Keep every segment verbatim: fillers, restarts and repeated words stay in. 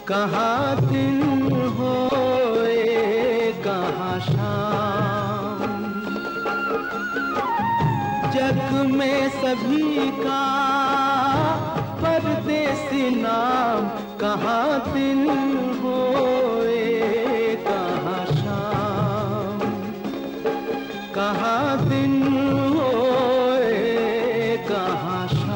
कहाँ दिन होए कहाँ शाम, जग में सभी का परदेसी नाम, कहाँ दिन होए कहाँ शाम, कहाँ दिन होए कहाँ शाम।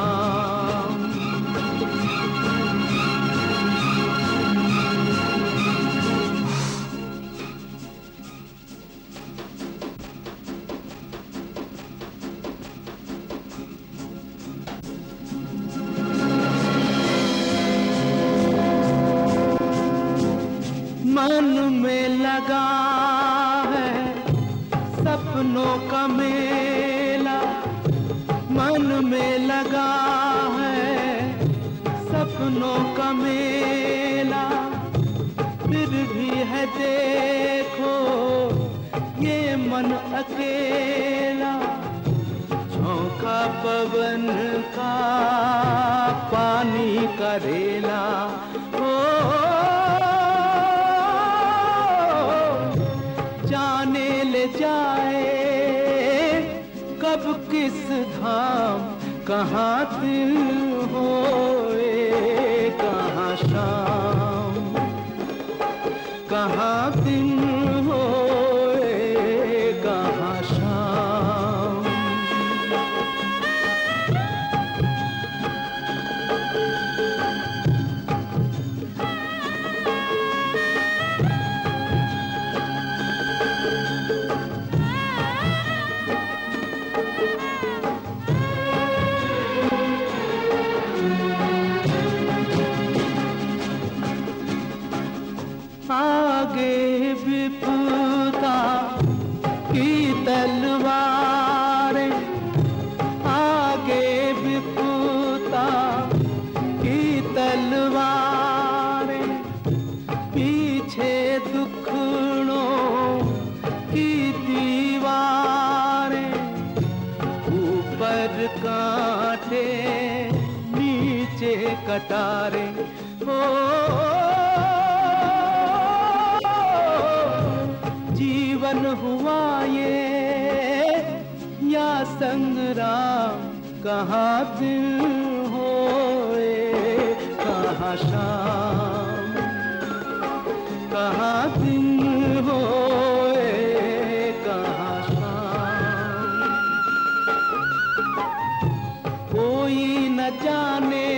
मन में लगा है सपनों का मेला, मन में लगा है सपनों का मेला, फिर भी है देखो ये मन अकेला, झोंका पवन का पानी का रेला। ओ जाने ले जाए कब किस धाम, कहाँ दिल होए कहाँ शाम, कहाँ दिन होए कहाँ शाम। आगे विपदा की तलवारें, आगे विपदा की तलवारें, पीछे दुखड़ों की दीवारें, ऊपर कांटे नीचे कटारे। हो जीवन हुआ ये या संग्राम, कहाँ दिल होए कहाँ शाम, कहाँ दिन होए कहाँ शाम। कोई न जाने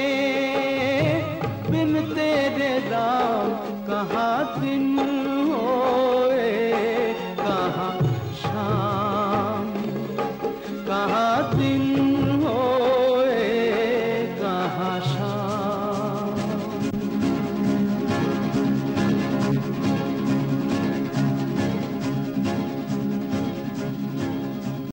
बिन तेरे राम, कहाँ दिन होए कहाँ शाम, कहाँ दिन